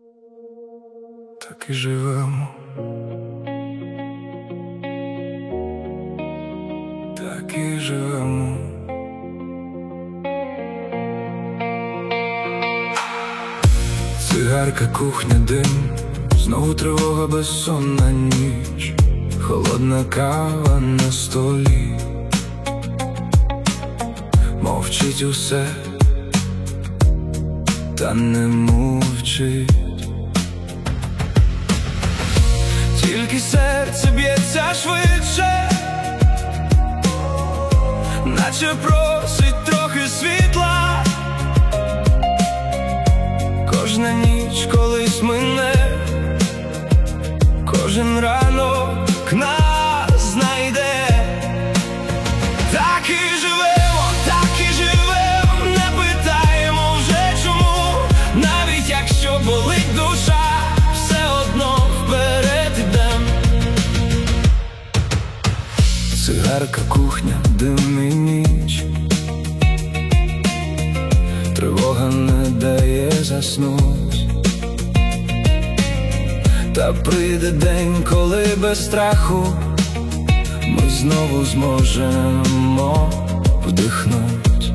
так і живемо, так і живемо. Цигарка, кухня, дим, знову тривога, безсонна ніч, холодна кава на столі, мовчить усе, та не мовчить. Тільки серце б'ється швидше, наче просить трохи світла. Кожна ніч колись мине, кожен ранок нас знайде. Так і живемо, так і живемо, не питаємо вже чому. Навіть якщо болить душа, все одно вперед ідем. Цигарка, кухня, дим і ніч, тривога не дає заснуть. Та прийде день, коли без страху ми знову зможемо вдихнуть.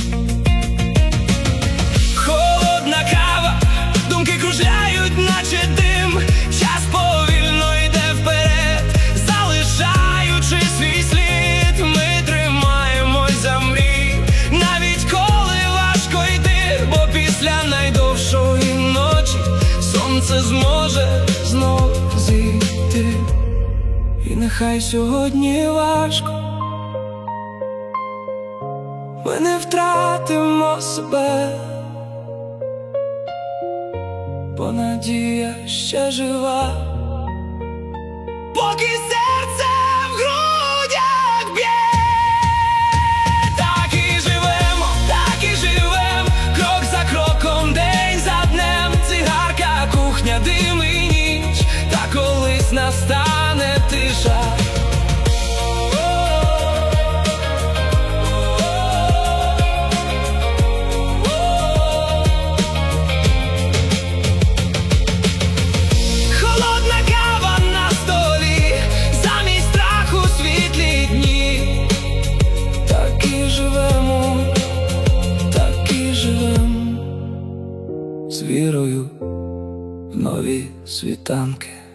Холодна кава, думки кружляють, наче дим. Час повільно йде вперед, залишаючи свій слід. Ми тримаємось за мрій, навіть коли важко йти, бо після найдовшої ночі сонце зможе знов зійти. І нехай сьогодні важко, ми не втратимо себе, бо надія ще жива, поки серце в грудях б'є. Так і живемо, так і живем, крок за кроком, день за днем. Цигарка, кухня, дим і ніч, та колись настане тиша. Холодна кава на столі, замість страху світлі дні. Так і живемо, так і живем, з вірою в нові світанки.